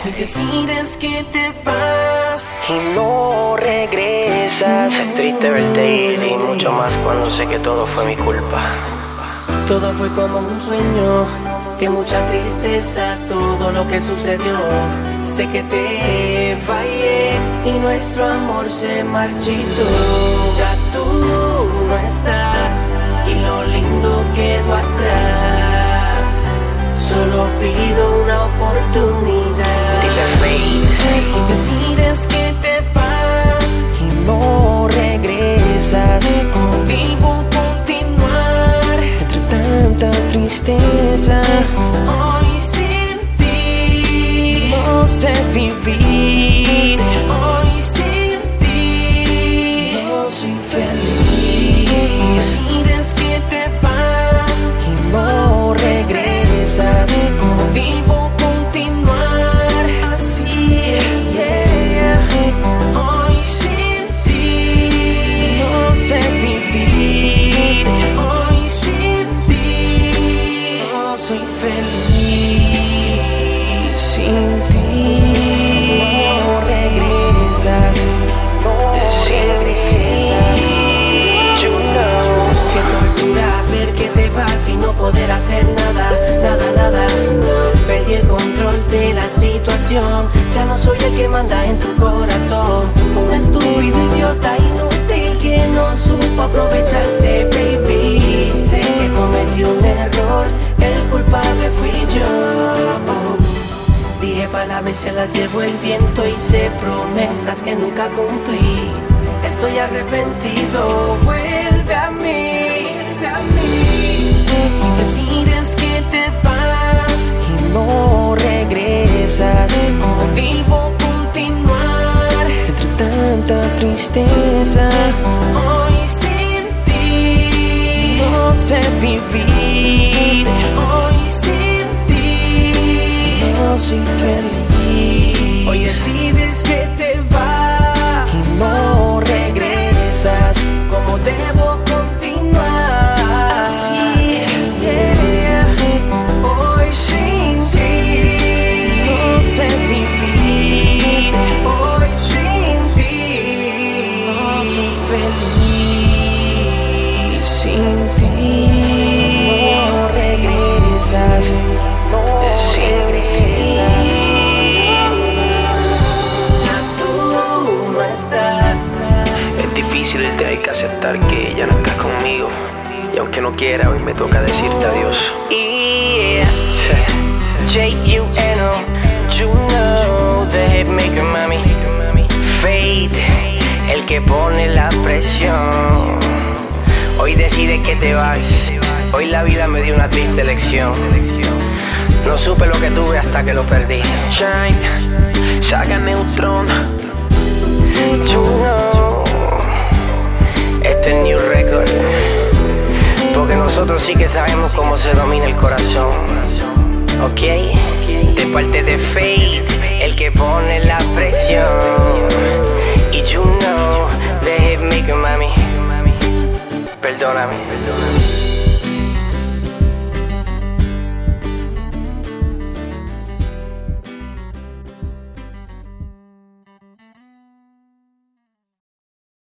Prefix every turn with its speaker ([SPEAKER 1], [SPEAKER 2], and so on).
[SPEAKER 1] y decides que te vas
[SPEAKER 2] y no regresas. Es triste verte ir y mucho más cuando sé que todo fue mi culpa.
[SPEAKER 1] Todo fue como un sueño, que mucha tristeza todo lo que sucedió. Sé que te fallé y nuestro amor se marchitó. Ya tú no estás y lo lindo quedó atrás. Solo pido una oportunidad.
[SPEAKER 2] Dile Fate.
[SPEAKER 1] Y decides que te vas y no regresas. ¿Cómo vivo continuar entre tanta tristeza? Hoy sin ti no sé vivir. Hoy sin ti no soy feliz. Y decides que te vas y no regresas. ¿Cómo vivo continuar así? Hoy sin ti no sé vivir. Hoy sin ti no soy feliz. Sin ti no regresas. Sin ti, you know. Qué tortura ver que te vas y no poder hacer nada, nada, nada. Perdí el control de la situación. Ya no soy el que manda en tu corazón. Un estúpido idiota inútil que no supo aprovecharte, baby. Sé que cometí un error, el culpable fui yo. Dije palabras y se las llevó el viento. Hice promesas que nunca cumplí. Estoy arrepentido, vuelve a mí, vuelve a mí. Y decides que te vas y no regresas. ¿Cómo vivo continuar entre tanta tristeza? Hoy sin ti no sé vivir. Hoy sin ti no soy feliz. Hoy decides que te vas y no regresas. ¿Cómo debo continuar así? Hoy sin ti no sé vivir. Hoy sin ti no soy feliz. Sin ti no regresas. Sin ti ya tú no estás.
[SPEAKER 2] Es difícil tener que aceptar que ya no estás conmigo. Y aunque no quiera, hoy me toca decirte adiós. Yeah, J-U-N-O, you know, the hitmaker, mami. Fate, el que pone la presión. Hoy decide que te vas. Hoy la vida me dio una triste lección. No supe lo que tuve hasta que lo perdí. Shine, saca Neutron. You know, esto es New Record. Porque nosotros sí que sabemos cómo se domina el corazón. Ok, de parte de Fate, el que pone la presión. Y you know, the hitmaker, mami. Perdóname.